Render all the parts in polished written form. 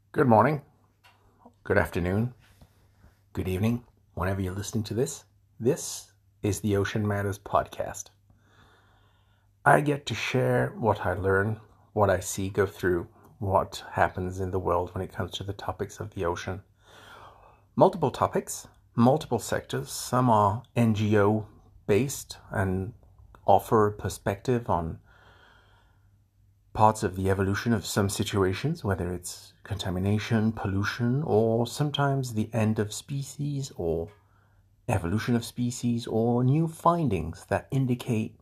Good morning, good afternoon, good evening, whenever you're listening to this. This is the Ocean Matters podcast. I get to share what I learn, what I see go through, what happens in the world when it comes to the topics of the ocean. Multiple topics, multiple sectors. Some are NGO based and offer a perspective on parts of the evolution of some situations, whether it's contamination, pollution, or sometimes the end of species or evolution of species or new findings that indicate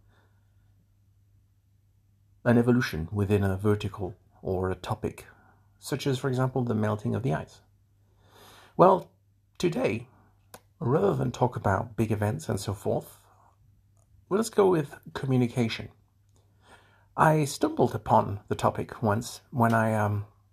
an evolution within a vertical or a topic, such as, for example, the melting of the ice. Well, today, rather than talk about big events and so forth, let's go with communication. I stumbled upon the topic once when I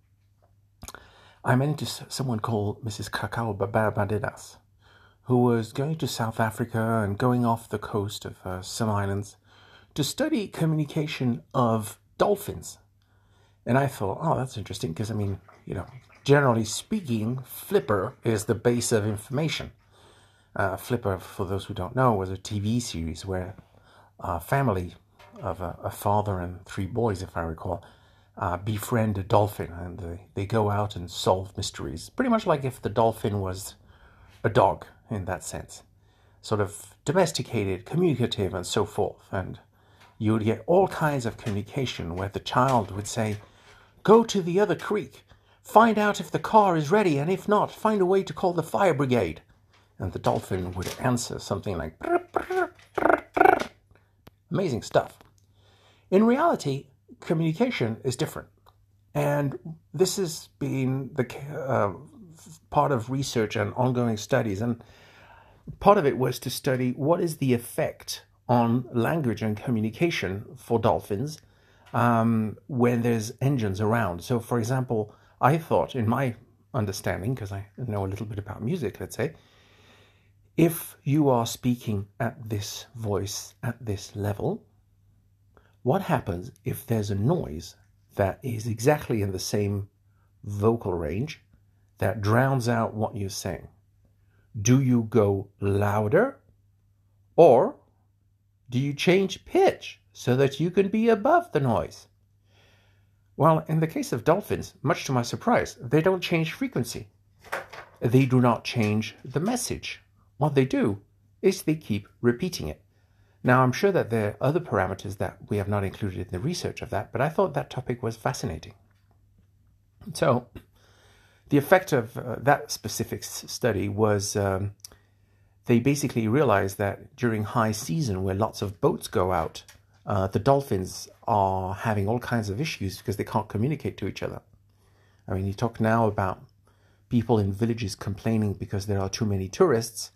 met into someone called Mrs. Cacao Barbadenas, who was going to South Africa and going off the coast of some islands to study communication of dolphins. And I thought, oh, that's interesting because, generally speaking, Flipper is the base of information. Flipper, for those who don't know, was a TV series where a family of a father and three boys, if I recall, befriend a dolphin, and they go out and solve mysteries. Pretty much like if the dolphin was a dog in that sense. Sort of domesticated, communicative, and so forth. And you would get all kinds of communication where the child would say, go to the other creek, find out if the car is ready, and if not, find a way to call the fire brigade. And the dolphin would answer something like, brr, brr, brr, brr. Amazing stuff. In reality, communication is different. And this has been the part of research and ongoing studies. And part of it was to study what is the effect on language and communication for dolphins when there's engines around. So, for example, I thought, in my understanding, because I know a little bit about music, let's say, if you are speaking at this voice, at this level, what happens if there's a noise that is exactly in the same vocal range that drowns out what you're saying? Do you go louder, or do you change pitch so that you can be above the noise? Well, in the case of dolphins, much to my surprise, they don't change frequency. They do not change the message. What they do is they keep repeating it. Now, I'm sure that there are other parameters that we have not included in the research of that, but I thought that topic was fascinating. So, the effect of that specific study was they basically realized that during high season, where lots of boats go out, the dolphins are having all kinds of issues because they can't communicate to each other. I mean, you talk now about people in villages complaining because there are too many tourists.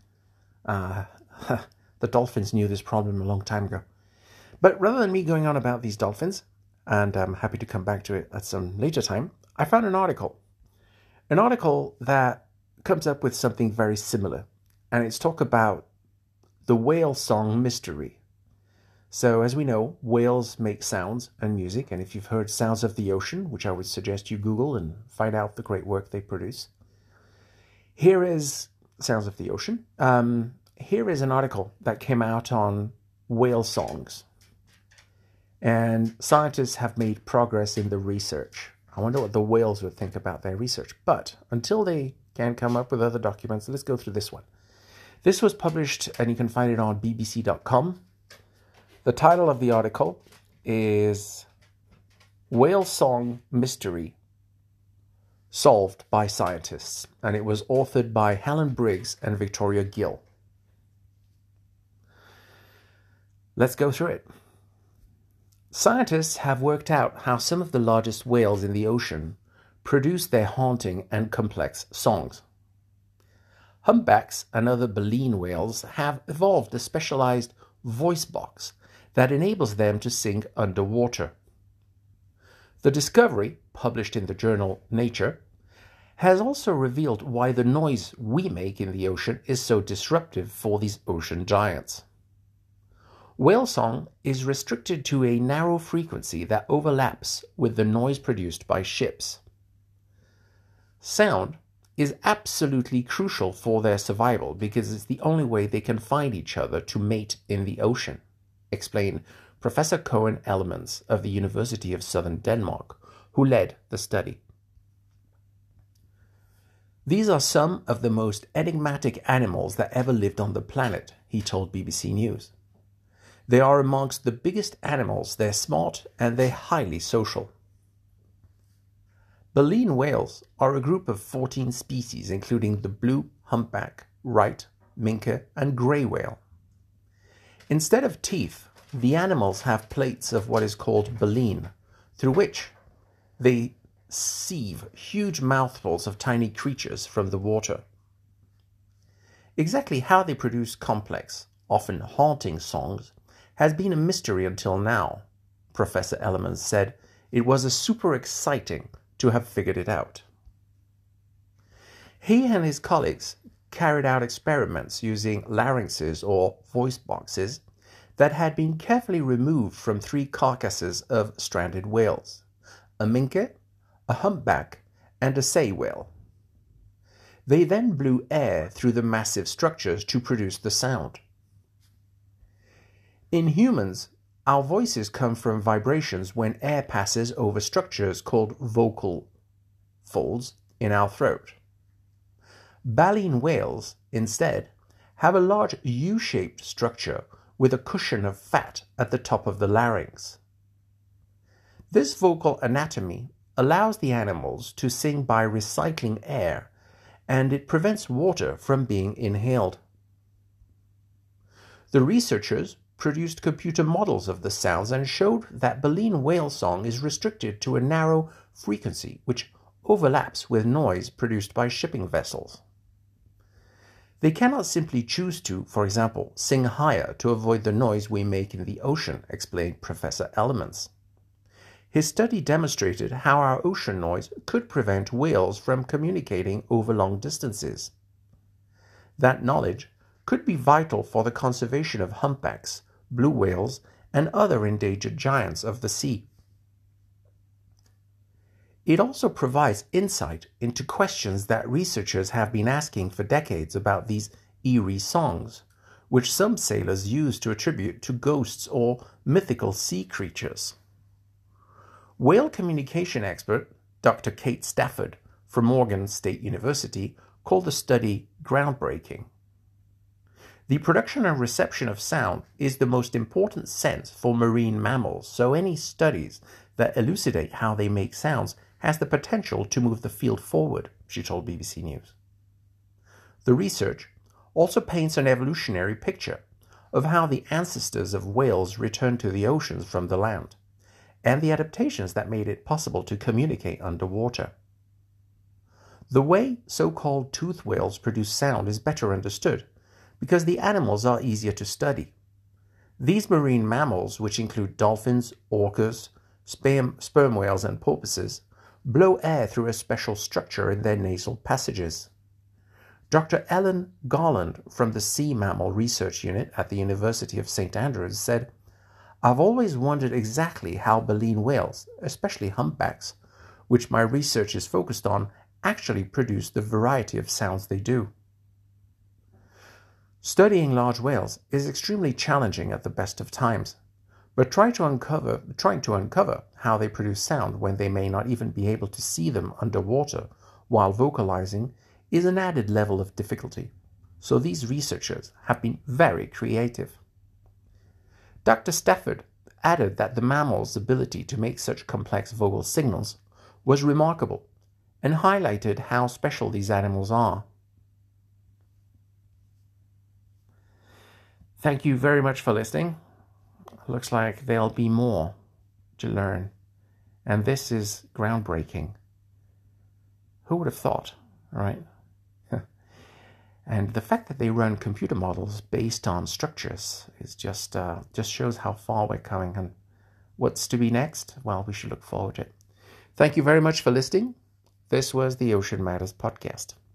The dolphins knew this problem a long time ago. But rather than me going on about these dolphins, and I'm happy to come back to it at some later time, I found an article that comes up with something very similar. And it's talk about the whale song mystery. So as we know, whales make sounds and music. And if you've heard Sounds of the Ocean, which I would suggest you Google and find out the great work they produce. Here is Sounds of the Ocean. Here is an article that came out on whale songs. And scientists have made progress in the research. I wonder what the whales would think about their research. But until they can come up with other documents, let's go through this one. This was published, and you can find it on bbc.com. The title of the article is Whale Song Mystery Solved by Scientists. And it was authored by Helen Briggs and Victoria Gill. Let's go through it. Scientists have worked out how some of the largest whales in the ocean produce their haunting and complex songs. Humpbacks and other baleen whales have evolved a specialized voice box that enables them to sing underwater. The discovery, published in the journal Nature, has also revealed why the noise we make in the ocean is so disruptive for these ocean giants. Whale song is restricted to a narrow frequency that overlaps with the noise produced by ships. Sound is absolutely crucial for their survival because it's the only way they can find each other to mate in the ocean, explained Professor Koen Elemans of the University of Southern Denmark, who led the study. These are some of the most enigmatic animals that ever lived on the planet, he told BBC News. They are amongst the biggest animals, they're smart, and they're highly social. Baleen whales are a group of 14 species, including the blue humpback, right, minke, and grey whale. Instead of teeth, the animals have plates of what is called baleen, through which they sieve huge mouthfuls of tiny creatures from the water. Exactly how they produce complex, often haunting songs has been a mystery until now. Professor Elemans said it was a super exciting to have figured it out. He and his colleagues carried out experiments using larynxes or voice boxes that had been carefully removed from 3 carcasses of stranded whales, a minke, a humpback, and a sei whale. They then blew air through the massive structures to produce the sound. In humans, our voices come from vibrations when air passes over structures called vocal folds in our throat. Baleen whales, instead, have a large U-shaped structure with a cushion of fat at the top of the larynx. This vocal anatomy allows the animals to sing by recycling air, and it prevents water from being inhaled. The researchers produced computer models of the sounds and showed that baleen whale song is restricted to a narrow frequency which overlaps with noise produced by shipping vessels. They cannot simply choose to, for example, sing higher to avoid the noise we make in the ocean, explained Professor Elemans. His study demonstrated how our ocean noise could prevent whales from communicating over long distances. That knowledge could be vital for the conservation of humpbacks, blue whales, and other endangered giants of the sea. It also provides insight into questions that researchers have been asking for decades about these eerie songs, which some sailors use to attribute to ghosts or mythical sea creatures. Whale communication expert Dr. Kate Stafford from Morgan State University called the study groundbreaking. The production and reception of sound is the most important sense for marine mammals, so any studies that elucidate how they make sounds has the potential to move the field forward, she told BBC News. The research also paints an evolutionary picture of how the ancestors of whales returned to the oceans from the land, and the adaptations that made it possible to communicate underwater. The way so-called toothed whales produce sound is better understood, because the animals are easier to study. These marine mammals, which include dolphins, orcas, sperm whales, and porpoises, blow air through a special structure in their nasal passages. Dr. Ellen Garland from the Sea Mammal Research Unit at the University of St. Andrews said, "I've always wondered exactly how baleen whales, especially humpbacks, which my research is focused on, actually produce the variety of sounds they do." Studying large whales is extremely challenging at the best of times, but trying to uncover how they produce sound when they may not even be able to see them underwater while vocalizing is an added level of difficulty, so these researchers have been very creative. Dr. Stafford added that the mammal's ability to make such complex vocal signals was remarkable and highlighted how special these animals are. Thank you very much for listening. Looks like there'll be more to learn, and this is groundbreaking. Who would have thought, right? And the fact that they run computer models based on structures is just shows how far we're coming. And what's to be next? Well, we should look forward to it. Thank you very much for listening. This was the Ocean Matters podcast.